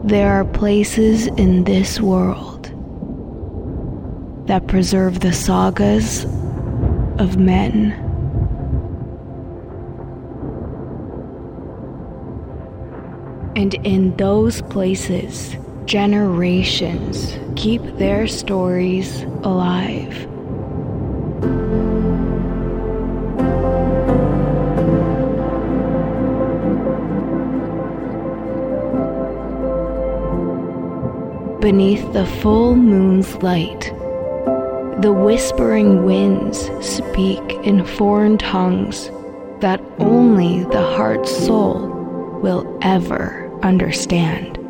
There are places in this world that preserve the sagas of men. And in those places, generations keep their stories alive. Beneath the full moon's light, the whispering winds speak in foreign tongues that only the heart's soul will ever understand.